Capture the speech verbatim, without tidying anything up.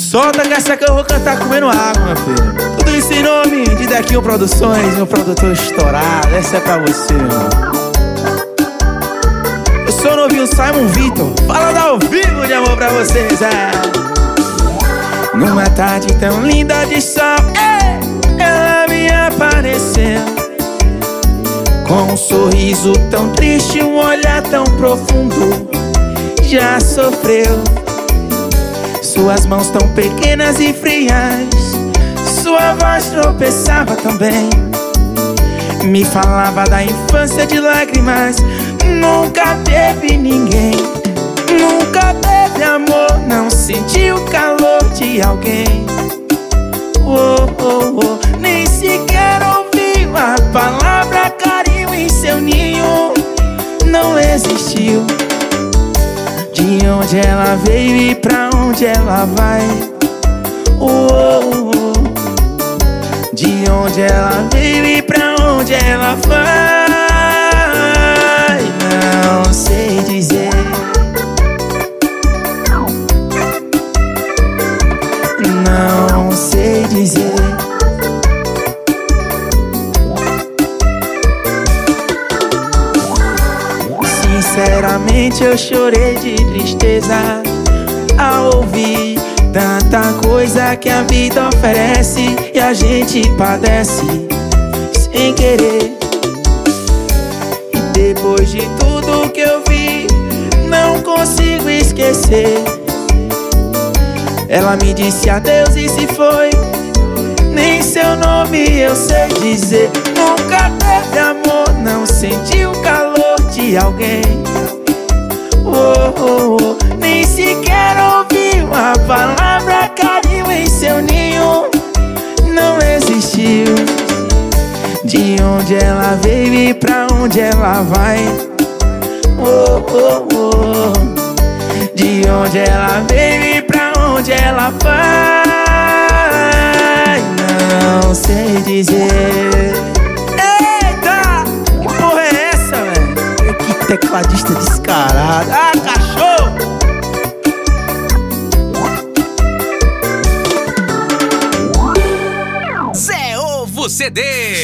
Solta que essa que eu vou cantar comendo água, meu filho. Tudo isso em nome de Dequinho Produções, meu produtor estourado. Essa é pra você, meu. Eu sou o novinho Simon Vitor, falando ao vivo de amor pra vocês, é. Numa tarde tão linda de sol, é, ela me apareceu com um sorriso tão triste, um olhar tão profundo. Já sofreu. Suas mãos tão pequenas e frias, sua voz tropeçava também. Me falava da infância de lágrimas. Nunca teve ninguém, nunca teve amor, não sentiu o calor de alguém. Oh, oh, oh. Nem sequer ouviu a palavra carinho em seu ninho. Não existiu. De onde ela veio e pra onde ela vai. Oh, oh, oh. De onde ela veio e pra onde ela vai. Não sei dizer. Não sei dizer. Sinceramente eu chorei de tristeza ao ouvir tanta coisa que a vida oferece e a gente padece sem querer. E depois de tudo que eu vi, não consigo esquecer. Ela me disse adeus e se foi. Nem seu nome eu sei dizer. Nunca teve amor, não sentiu o calor de alguém. Oh, oh, oh. Nem sequer ouviu a palavra carinho em seu ninho. Não existiu. De onde ela veio e pra onde ela vai. Oh, oh, oh. De onde ela veio e pra onde ela vai. Não sei dizer. Eita! Que porra é essa, velho? Que tecladista descarado. Ah, cachorro! Zé Ovo C Ds.